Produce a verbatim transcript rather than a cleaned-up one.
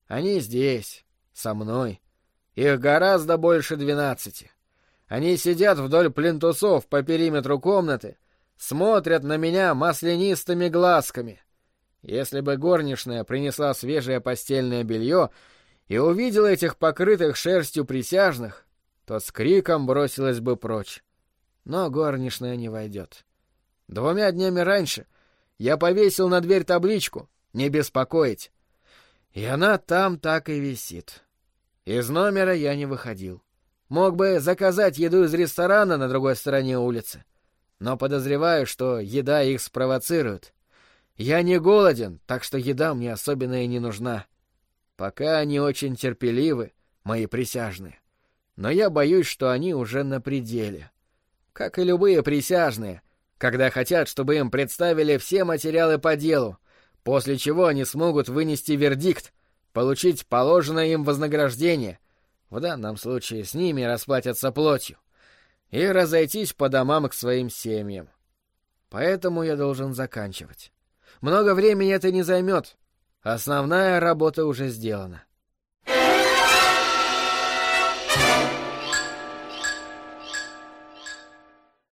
Они здесь, со мной. Их гораздо больше двенадцати. Они сидят вдоль плинтусов по периметру комнаты, смотрят на меня маслянистыми глазками. Если бы горничная принесла свежее постельное белье и увидела этих покрытых шерстью присяжных, то с криком бросилась бы прочь. Но горничная не войдет. Двумя днями раньше я повесил на дверь табличку «Не беспокоить». И она там так и висит. Из номера я не выходил. Мог бы заказать еду из ресторана на другой стороне улицы, но подозреваю, что еда их спровоцирует. Я не голоден, так что еда мне особенно и не нужна. Пока они очень терпеливы, мои присяжные, но я боюсь, что они уже на пределе. Как и любые присяжные, когда хотят, чтобы им представили все материалы по делу, после чего они смогут вынести вердикт, получить положенное им вознаграждение, в данном случае с ними расплатятся плотью, и разойтись по домам к своим семьям. Поэтому я должен заканчивать. Много времени это не займет. Основная работа уже сделана.